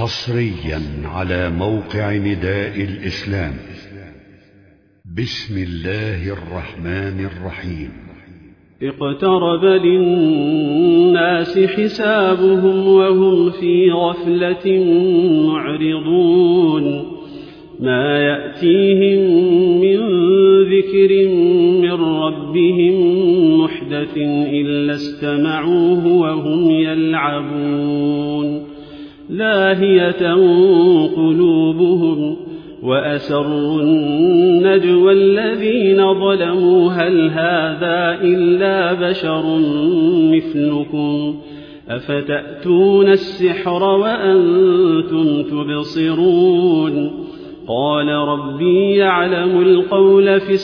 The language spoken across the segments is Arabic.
حصريا على موقع نداء الإسلام. بسم الله الرحمن الرحيم. اقترب للناس حسابهم وهم في غفلة معرضون. ما يأتيهم من ذكر من ربهم محدث إلا استمعوه وهم يلعبون. لاهية قلوبهم وأسروا النجوى الذين ظلموا هل هذا إلا بشر مثلكم أفتأتون السحر وأنتم تبصرون. قال ربي يعلم القول في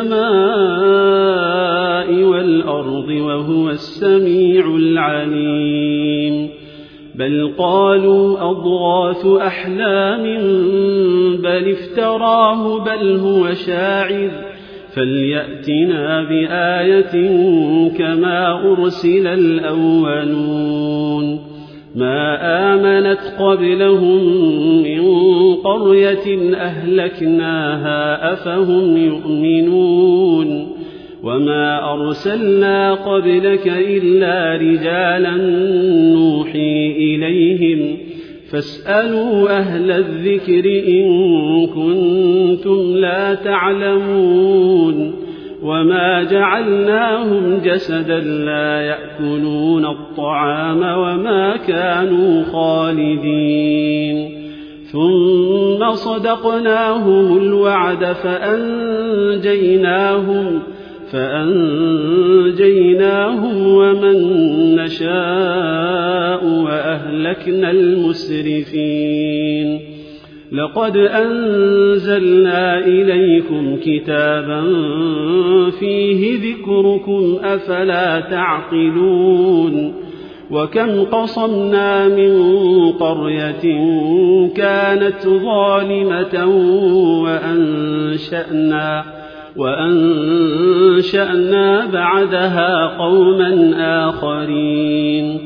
السماء والأرض وهو السميع العليم. بل قالوا أضغاث أحلام بل افتراه بل هو شاعر فليأتنا بآية كما أرسل الأولون. ما آمنت قبلهم من قرية أهلكناها أفهم يؤمنون. وما أرسلنا قبلك إلا رجالا نوحي إليهم فاسألوا أهل الذكر إن كنتم لا تعلمون. وما جعلناهم جسدا لا يأكلون الطعام وما كانوا خالدين. ثم صدقناهم الوعد فأنجيناهم ومن نشاء وأهلكنا المسرفين. لقد أنزلنا إليكم كتابا فيه ذكركم أفلا تعقلون. وكم قصمنا من قرية كانت ظالمة وأنشأنا بعدها قوما آخرين.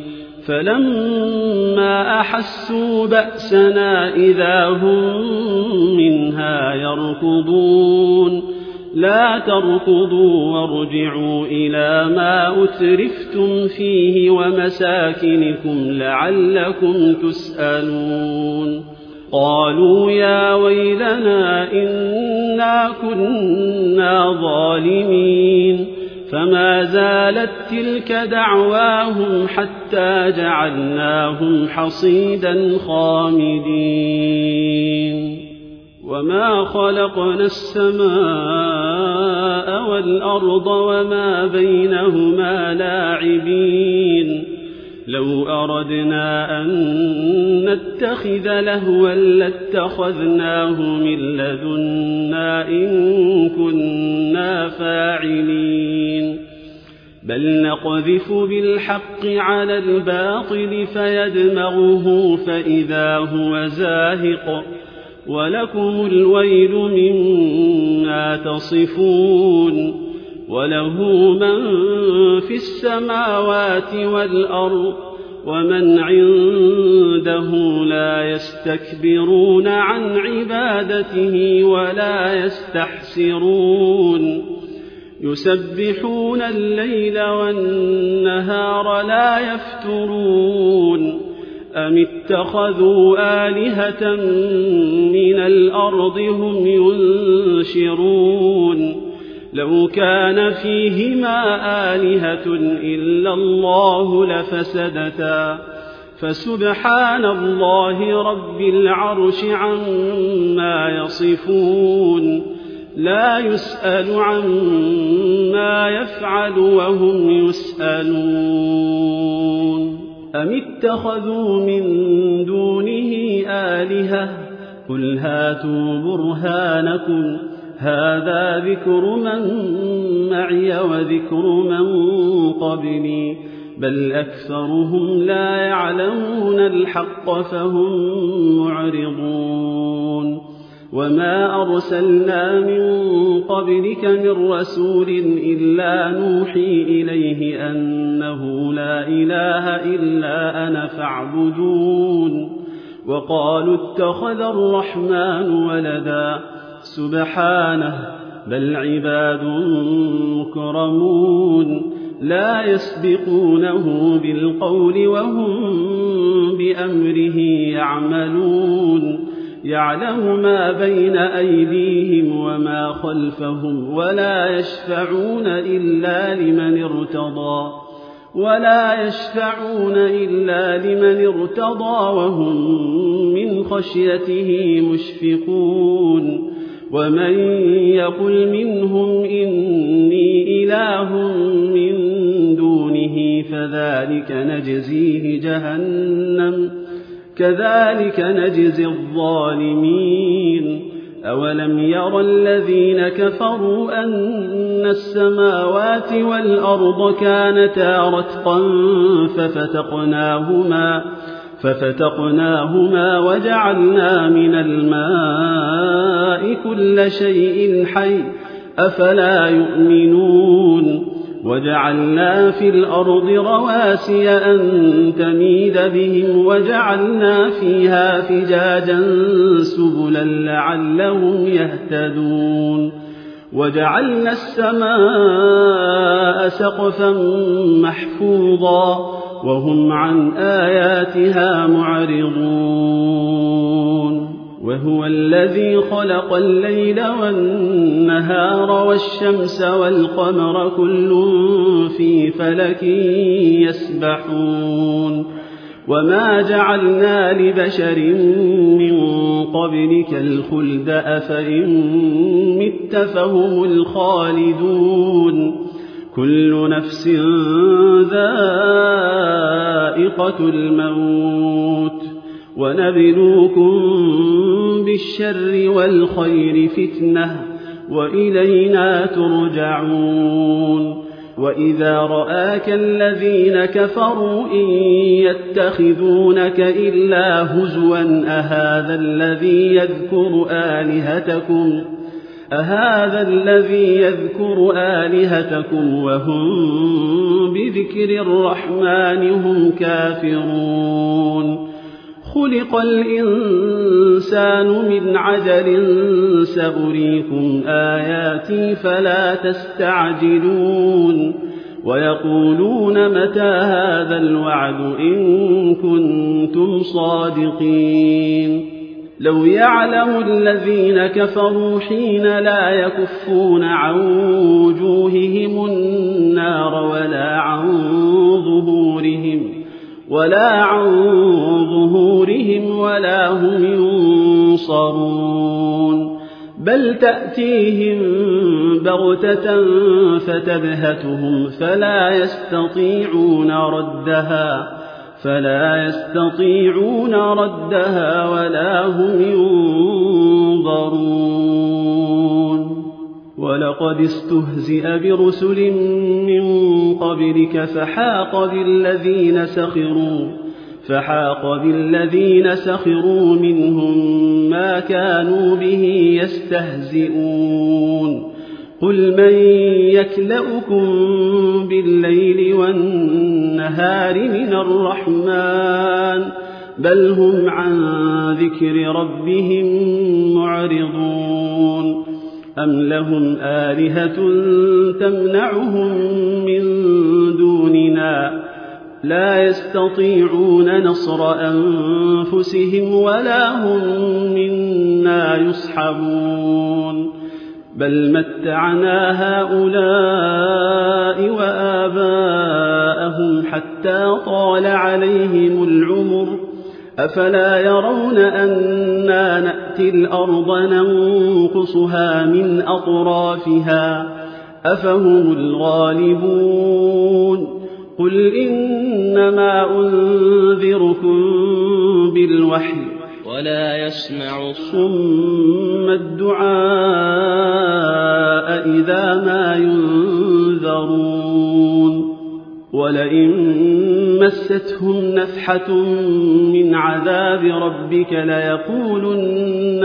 فلما أحسوا بأسنا إذا هم منها يركضون. لا تركضوا وارجعوا إلى ما أترفتم فيه ومساكنكم لعلكم تسألون. قالوا يا ويلنا إنا كنا ظالمين. فما زالت تلك دعواهم حتى جعلناهم حصيدا خامدين. وما خلقنا السماء والأرض وما بينهما لاعبين. لو أردنا أن نتخذ لهوا لاتخذناه من لدنا إن كنا فاعلين. بل نقذف بالحق على الباطل فيدمغه فإذا هو زاهق ولكم الويل مما تصفون. وله من في السماوات والأرض ومن عنده لا يستكبرون عن عبادته ولا يستحسرون. يسبحون الليل والنهار لا يفترون. أم اتخذوا آلهة من الأرض هم ينشرون. لو كان فيهما آلهة إلا الله لفسدتا فسبحان الله رب العرش عما يصفون. لا يسأل عما يفعل وهم يسألون. أم اتخذوا من دونه آلهة قل هاتوا برهانكم هذا ذكر من معي وذكر من قبلي بل أكثرهم لا يعلمون الحق فهم معرضون. وما أرسلنا من قبلك من رسول إلا نوحي إليه أنه لا إله إلا أنا فاعبدون. وقالوا اتخذ الرحمن ولدا سبحانه بل عباد مكرمون لا يسبقونه بالقول وهم بأمره يعملون يعلم ما بين أيديهم وما خلفهم ولا يشفعون إلا لمن ارتضى وهم من خشيته مشفقون ومن يقل منهم إني إله من دونه فذلك نجزيه جهنم كذلك نجزي الظالمين أولم ير الذين كفروا أن السماوات والأرض كانتا رتقا ففتقناهما وجعلنا من الماء كل شيء حي أفلا يؤمنون وجعلنا في الأرض رواسي أن تميد بهم وجعلنا فيها فجاجا سبلا لعلهم يهتدون وجعلنا السماء سقفا محفوظا وهم عن آياتها معرضون وهو الذي خلق الليل والنهار والشمس والقمر كل في فلك يسبحون وما جعلنا لبشر من قبلك الخلد أفإن مت فهم الخالدون كل نفس ذائقة الموت ونبلوكم بالشر والخير فتنة وإلينا ترجعون وإذا رآك الذين كفروا إن يتخذونك إلا هزوا أهذا الذي يذكر آلهتكم وهم بذكر الرحمن هم كافرون خلق الإنسان من عجل سأريكم آياتي فلا تستعجلون ويقولون متى هذا الوعد إن كنتم صادقين لو يعلم الذين كفروا حين لا يكفون عن وجوههم النار ولا عن ظهورهم ولا هم ينصرون بل تأتيهم بغتة فتبهتهم فلا يستطيعون ردها ولا هم ينظرون ولقد استهزئ برسل من قبلك فحاق بالذين سخروا منهم ما كانوا به يستهزئون قل من يكلؤكم بالليل والنهار من الرحمن بل هم عن ذكر ربهم معرضون أم لهم آلهة تمنعهم من دوننا لا يستطيعون نصر أنفسهم ولا هم منا يصحبون بل متعنا هؤلاء وآباءهم حتى طال عليهم العمر أفلا يرون أنا نأتي الأرض ننقصها من أطرافها أفهم الغالبون قل إنما أنذركم بالوحي ولا يسمع الصم الدعاء إذا ما ينذرون ولئن مستهم نفحة من عذاب ربك ليقولن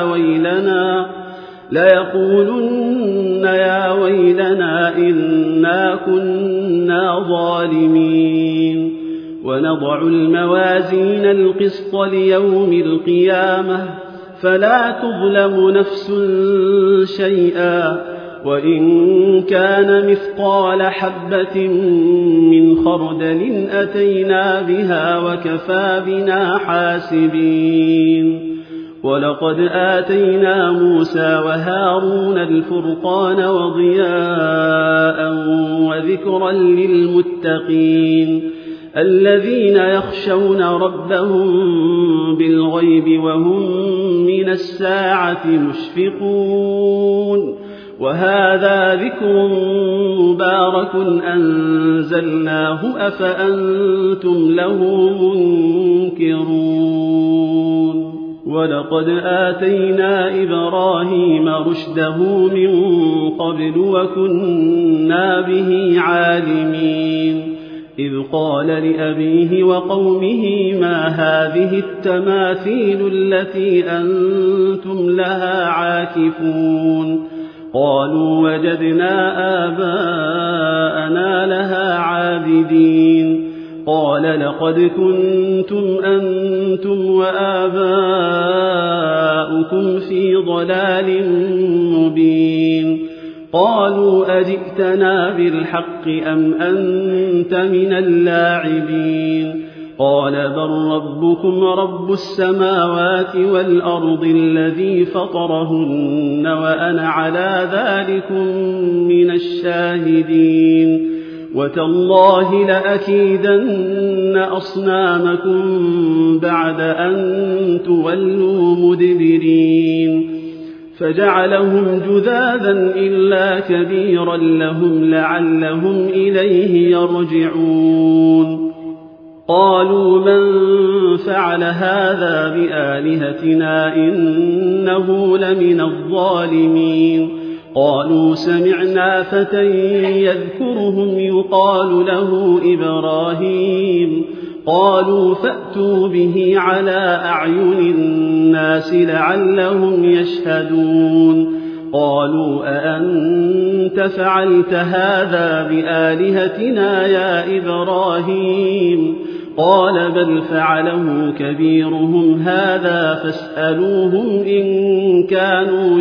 يا ويلنا إنا كنا ظالمين ونضع الموازين القسط ليوم القيامة فلا تظلم نفس شيئا وإن كان مثقال حبة من خردل أتينا بها وكفى بنا حاسبين ولقد آتينا موسى وهارون الفرقان وضياء وذكرا للمتقين الذين يخشون ربهم بالغيب وهم من الساعة مشفقون وهذا ذكر مبارك أنزلناه أفأنتم له منكرون ولقد آتينا إبراهيم رشده من قبل وكنا به عالمين إذ قال لأبيه وقومه ما هذه التماثيل التي أنتم لها عاكفون قالوا وجدنا آباءنا لها عابدين قال لقد كنتم أنتم وآباؤكم في ضلال مبين قالوا أجئتنا بالحق أم أنت من اللاعبين قال بل ربكم رب السماوات والأرض الذي فطرهن وأنا على ذلكم من الشاهدين وتالله لأكيدن أصنامكم بعد أن تولوا مدبرين فجعلهم جذاذا إلا كبيرا لهم لعلهم إليه يرجعون قالوا من فعل هذا بآلهتنا إنه لمن الظالمين قالوا سمعنا فتى يذكرهم يقال له إبراهيم قالوا فأتوا به على أعين الناس لعلهم يشهدون قالوا أأنت فعلت هذا بآلهتنا يا إبراهيم قال بل فعله كبيرهم هذا فاسألوهم إن كانوا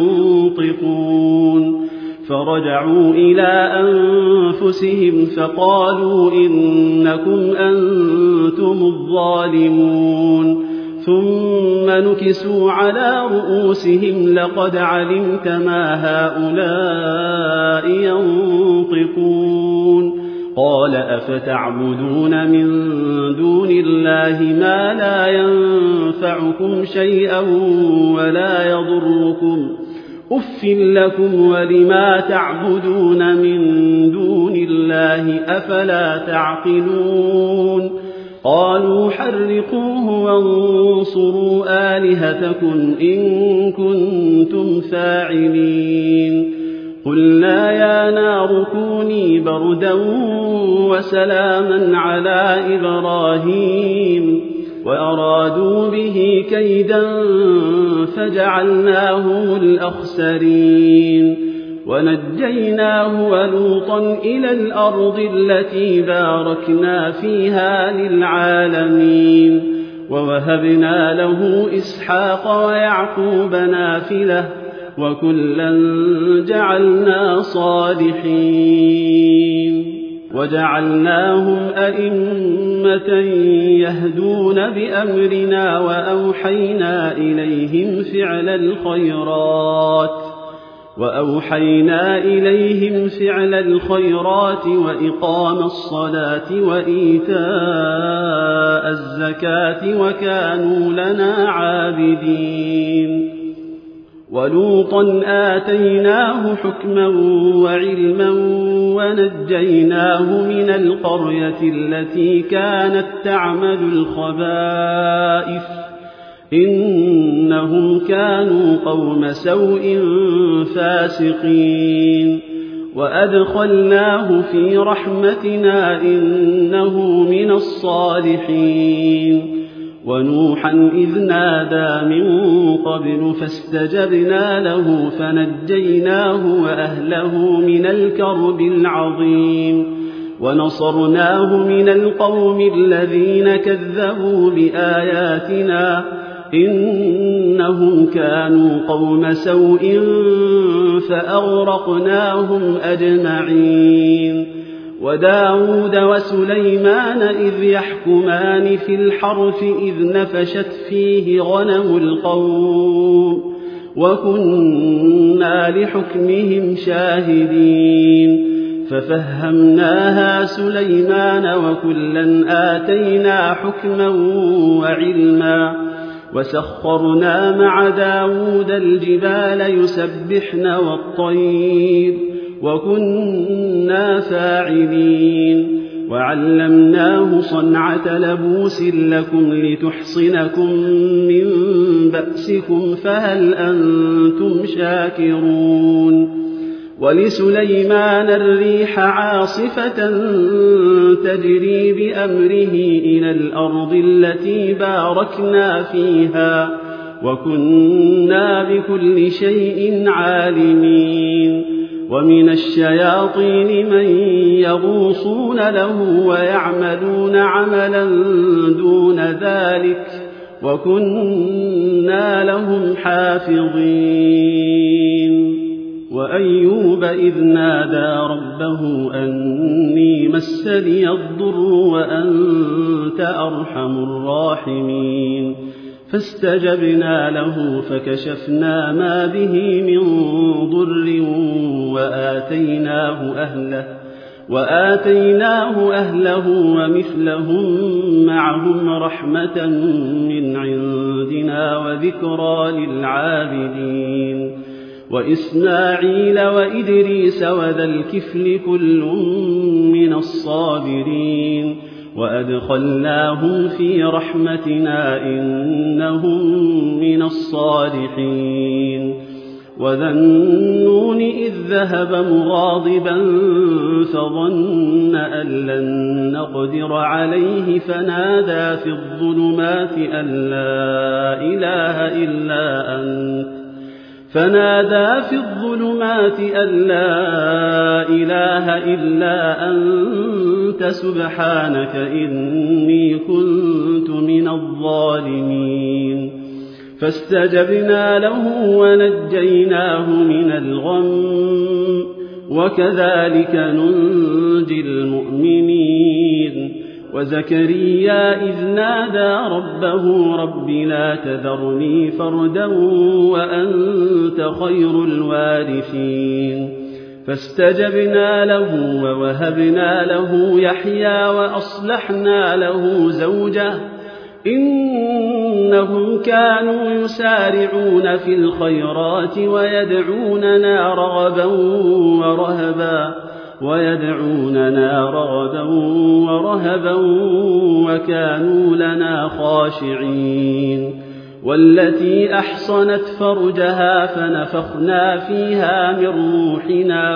ينطقون فرجعوا إلى أنفسهم فقالوا إنكم أنتم الظالمون ثم نكسوا على رؤوسهم لقد علمت ما هؤلاء ينطقون قال أفتعبدون من دون الله ما لا ينفعكم شيئا ولا يضركم أف لكم ولما تعبدون من دون الله أفلا تعقلون قالوا حرقوه وانصروا آلهتكم إن كنتم فاعلين قلنا يا نار كوني بردا وسلاما على إبراهيم وأرادوا به كيدا فجعلناهم الأخسرين ونجيناه ولوطا إلى الأرض التي باركنا فيها للعالمين ووهبنا له إسحاق ويعقوب نافلة وكلا جعلنا صالحين وجعلناهم أئمة يهدون بأمرنا وأوحينا إليهم فعل الخيرات وإقام الصلاة وإيتاء الزكاة وكانوا لنا عابدين ولوطا آتيناه حكما وعلما ونجيناه من القرية التي كانت تعمل الخبائث إنهم كانوا قوم سوء فاسقين وأدخلناه في رحمتنا إنه من الصالحين ونوحا إذ نادى من قبل فاستجبنا له فنجيناه وأهله من الكرب العظيم ونصرناه من القوم الذين كذبوا بآياتنا إنهم كانوا قوم سوء فأغرقناهم أجمعين وداود وسليمان إذ يحكمان في الحرث إذ نفشت فيه غنم القوم وكنا لحكمهم شاهدين ففهمناها سليمان وكلا آتينا حكما وعلما وسخرنا مع داود الجبال يسبحن والطير وكنا فاعلين وعلمناه صنعة لبوس لكم لتحصنكم من بأسكم فهل أنتم شاكرون ولسليمان الريح عاصفة تجري بأمره إلى الأرض التي باركنا فيها وكنا بكل شيء عالمين ومن الشياطين من يغوصون له ويعملون عملا دون ذلك وكنا لهم حافظين وأيوب إذ نادى ربه أني مسني الضر وأنت أرحم الراحمين فاستجبنا له فكشفنا ما به من ضر وآتيناه أهله ومثلهم معهم رحمة من عندنا وذكرى للعابدين وإسماعيل وإدريس وذا الكفل كل من الصابرين وأدخلناهم في رحمتنا إنهم من الصالحين وذا النون إذ ذهب مغاضبا فظن أن لن نقدر عليه فنادى في الظلمات أن لا إله إلا أنت سبحانك إني كنت من الظالمين فاستجبنا له ونجيناه من الغم وكذلك ننجي المؤمنين وزكريا إذ نادى ربه رب لا تذرني فردا وأنت خير الوارثين فاستجبنا له ووهبنا له يحيى وأصلحنا له زوجه إنهم كانوا يسارعون في الخيرات ويدعوننا رغبا ورهبا وكانوا لنا خاشعين والتي أحصنت فرجها فنفخنا فيها من روحنا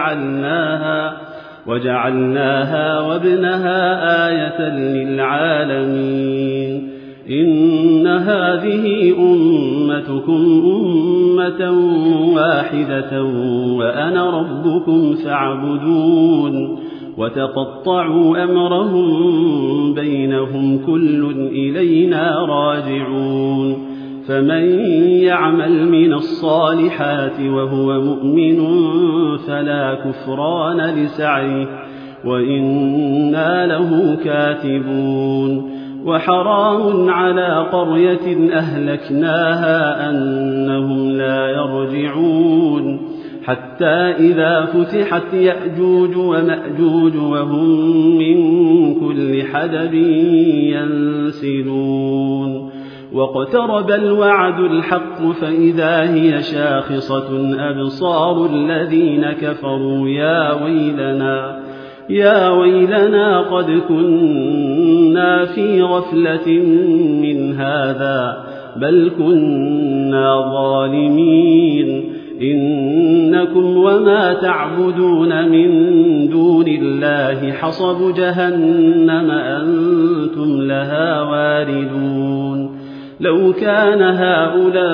وجعلناها وابنها آية للعالمين إن هذه أمتكم أمة واحدة وأنا ربكم فاعبدون وتقطعوا أمرهم بينهم كل إلينا راجعون فمن يعمل من الصالحات وهو مؤمن فلا كفران لسعيه وإنا له كاتبون وحرام على قرية أهلكناها أنهم لا يرجعون حتى إذا فتحت يأجوج ومأجوج وهم من كل حدب ينسلون واقترب الوعد الحق فإذا هي شاخصة أبصار الذين كفروا يا ويلنا قد كنا في غفلة من هذا بل كنا ظالمين إنكم وما تعبدون من دون الله حصب جهنم أنتم لها واردون لو كان هؤلاء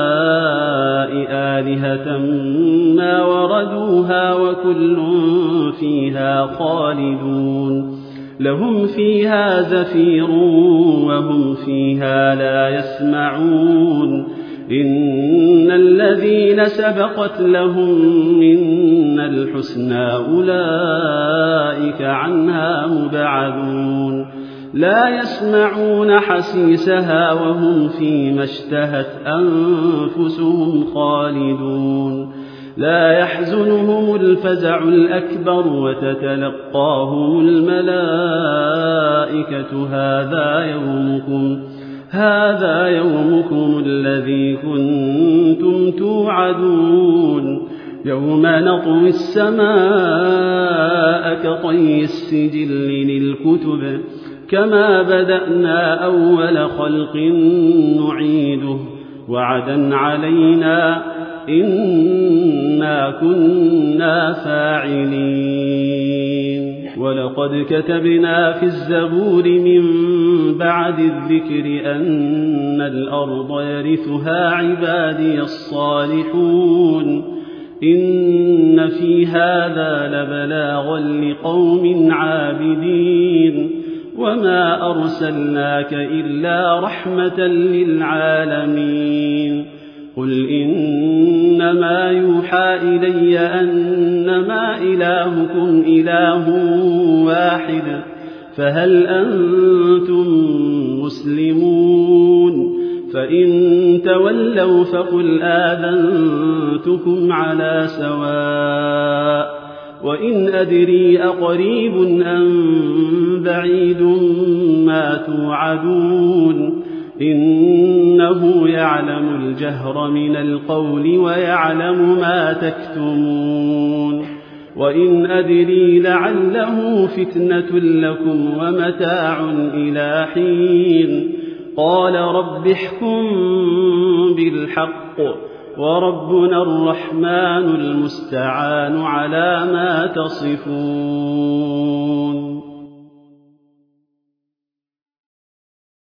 آلهة ما وردوها وكل فيها خالدون لهم فيها زفير وهم فيها لا يسمعون إن الذين سبقت لهم منا الحسنى أولئك عنها مبعدون لا يسمعون حسيسها وهم فيما اشتهت أنفسهم خالدون لا يحزنهم الفزع الأكبر وتتلقاهم الملائكة هذا يومكم الذي كنتم توعدون يوم نطوي السماء كطي السجل للكتب كما بدأنا أول خلق نعيده وعدا علينا إنا كنا فاعلين ولقد كتبنا في الزبور من بعد الذكر أن الأرض يرثها عبادي الصالحون إن في هذا لبلاغا لقوم عابدين وما أرسلناك إلا رحمة للعالمين قل إنما يوحى إلي أنما إلهكم إله واحد فهل أنتم مسلمون فإن تولوا فقل آذنتكم على سواء وإن أدري أقريب أم بعيد ما توعدون إنه يعلم الجهر من القول ويعلم ما تكتمون وإن أدري لعله فتنة لكم ومتاع إلى حين قال رب احكم بالحق وربنا الرحمن المستعان على ما تصفون